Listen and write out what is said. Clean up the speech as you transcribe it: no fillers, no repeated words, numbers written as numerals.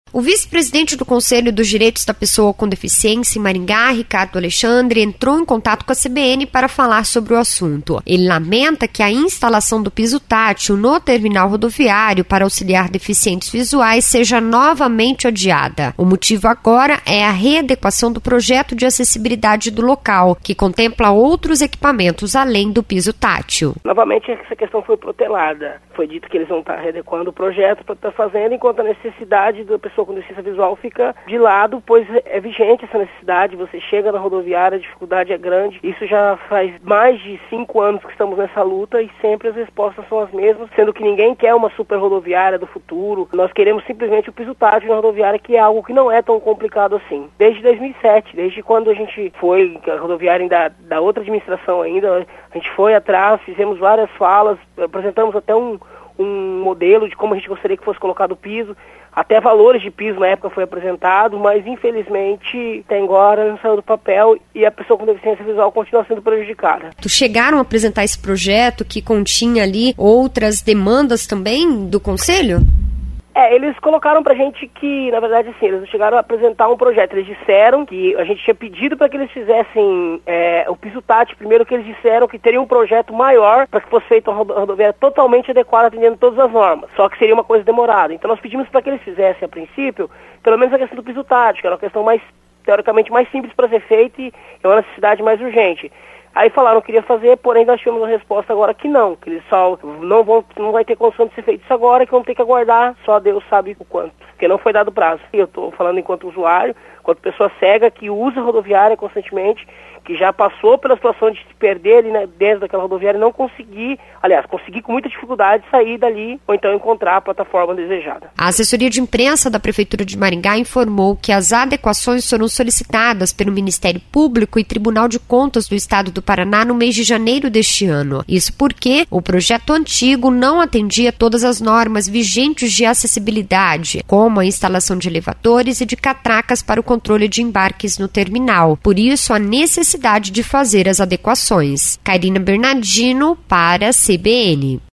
O vice-presidente do Conselho dos Direitos da Pessoa com Deficiência em Maringá, Ricardo Alexandre, entrou em contato com a CBN para falar sobre o assunto. Ele lamenta que a instalação do piso tátil no terminal rodoviário para auxiliar deficientes visuais seja novamente adiada. O motivo agora é a readequação do projeto de acessibilidade do local, que contempla outros equipamentos além do piso tátil. Novamente, essa questão foi protelada. Foi dito que eles vão estar readequando o projeto para estar fazendo, enquanto a necessidade da pessoa com deficiência visual fica de lado, pois é vigente essa necessidade. Você chega na rodoviária, a dificuldade é grande. Isso já faz mais de 5 anos que estamos nessa luta e sempre as respostas são as mesmas, sendo que ninguém quer uma super rodoviária do futuro. Nós queremos simplesmente o piso tátil na rodoviária, que é algo que não é tão complicado assim. Desde 2007, desde quando a gente foi, a rodoviária ainda da outra administração ainda, a gente foi atrás, fizemos várias falas, apresentamos até um modelo de como a gente gostaria que fosse colocado o piso, até valores de piso na época foi apresentado, mas infelizmente até agora não saiu do papel e a pessoa com deficiência visual continua sendo prejudicada. Chegaram a apresentar esse projeto que continha ali outras demandas também do Conselho? Eles colocaram pra gente que, na verdade, assim, eles chegaram a apresentar um projeto. Eles disseram que a gente tinha pedido para que eles fizessem o piso tátil. Primeiro que eles disseram que teria um projeto maior para que fosse feita uma rodoviária totalmente adequada, atendendo todas as normas. Só que seria uma coisa demorada. Então nós pedimos para que eles fizessem, a princípio, pelo menos a questão do piso tátil, que era uma questão mais, teoricamente, mais simples para ser feita e é uma necessidade mais urgente. Aí falaram que queria fazer, porém nós tivemos uma resposta agora que não, que eles só não vai ter condição de ser feito isso agora, que vão ter que aguardar, só Deus sabe o quanto, porque não foi dado prazo. Eu estou falando enquanto usuário, enquanto pessoa cega que usa a rodoviária constantemente, que já passou pela situação de se perder ali, né, dentro daquela rodoviária e não conseguir, conseguir com muita dificuldade sair dali ou então encontrar a plataforma desejada. A assessoria de imprensa da Prefeitura de Maringá informou que as adequações foram solicitadas pelo Ministério Público e Tribunal de Contas do Estado do Paraná no mês de janeiro deste ano. Isso porque o projeto antigo não atendia todas as normas vigentes de acessibilidade, como a instalação de elevadores e de catracas para o controle de embarques no terminal. Por isso, a necessidade de fazer as adequações. Karina Bernardino para a CBN.